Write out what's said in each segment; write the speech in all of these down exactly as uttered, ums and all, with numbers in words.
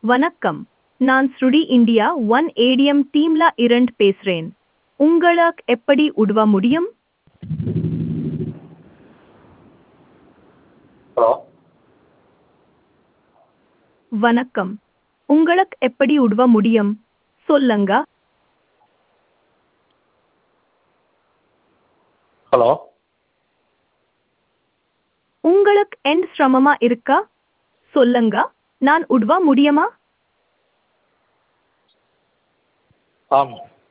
வணக்கம். நான் ஸ்ருடி India one ATM டீம்ல இரண்டு பேசுறேன். உங்களுக்கு எப்படி உதவ முடியும்? ஹலோ வணக்கம். உங்களுக்கு எப்படி உதவ முடியும்? சொல்லுங்க. ஹலோ உங்களுக்கு எந்த சிரமமா இருக்கா? சொல்லுங்க. நான் உதவ முடியுமா? ஆம்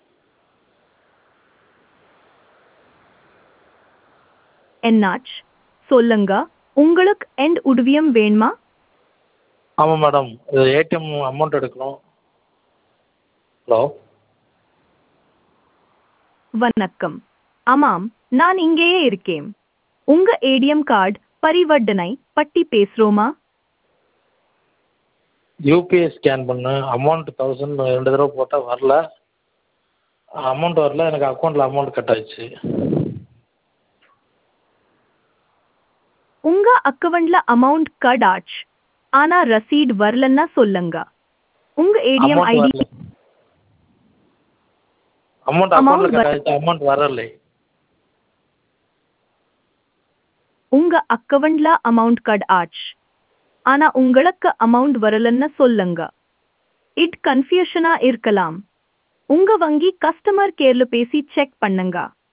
என்னாச்சு? சொல்லுங்க. உங்களுக்கு எந்த உதவியும் வேணுமா? ஆமாம் மேடம், இது ஏடிஎம் அமௌண்ட் எடுக்கணும். ஹலோ வணக்கம். ஆமாம், நான் இங்கேயே இருக்கேன். உங்க ஏடிஎம் கார்டு பரிவர்த்தனை பற்றி பேசுறோமா? யூபிஐ ஸ்கேன் பண்ணு, அமௌண்ட் தௌசண்ட் ரெண்டு தடவை போட்டால் வரல. அமௌண்ட் வரல, எனக்கு அக்கௌண்ட்டில் அமௌண்ட் கட் ஆயிடுச்சு. உங்க அக்கவுண்ட்ல அமௌண்ட் கட் ஆச்சு. ஆனா ரசீட் வரலன்னா சொல்லுங்க. உங்க ஏடிஎம் அமௌண்ட் ஐடி வரல, அமௌண்ட் அமௌண்ட் அக்கௌண்ட்டில் கட் ஆயிடுச்சு, அமௌண்ட் வரலை. உங்க அக்கவுண்ட்ல அமௌண்ட் கட் ஆச்சு. ஆனா உங்களுக்கு அமௌண்ட் வரலன்னு சொல்லுங்க. இது கன்ஃபியூஷனா இருக்கலாம். உங்க வங்கி கஸ்டமர் கேர்ல பேசி செக் பண்ணுங்க.